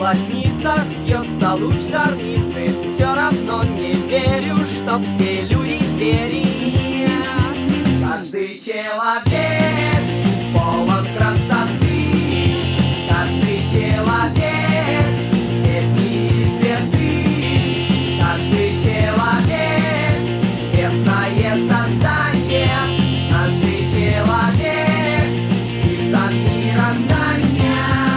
глазницах бьется луч зорницы, все равно не верю, что все люди звери. Каждый человек полон красоты, каждый человек эти цветы, каждый человек чудесное создание, каждый человек частица мироздания.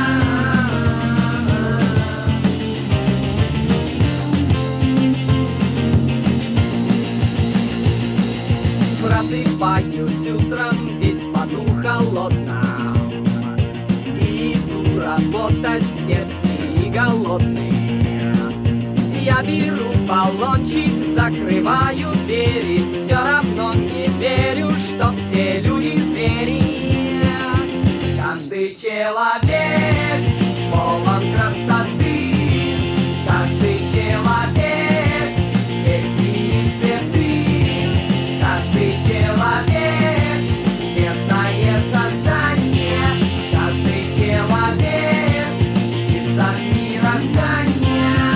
Просыпаюсь утром весь в поту холодном, и иду работать дерзкий и голодный. Я беру баллончик, закрываю двери, все равно не верю, что все люди звери. Каждый человек полон красоты, каждый человек эти цветы, каждый человек чудесное создание, каждый человек частица мироздания.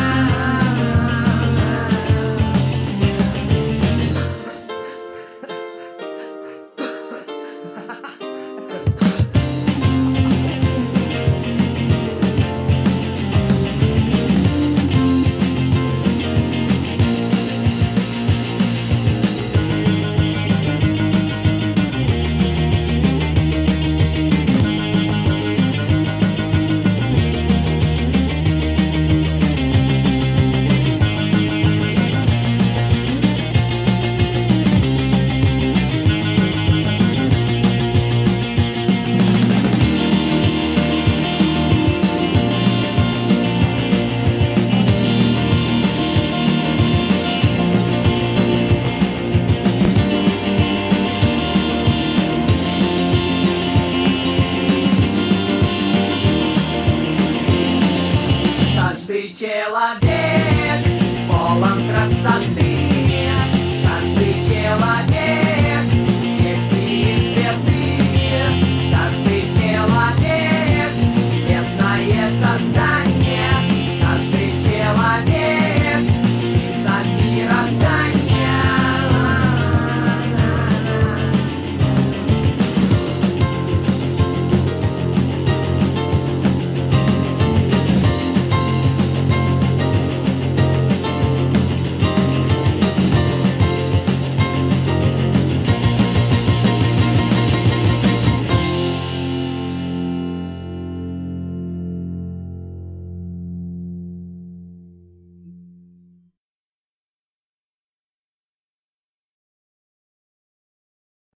Каждый человек полон красоты, каждый человек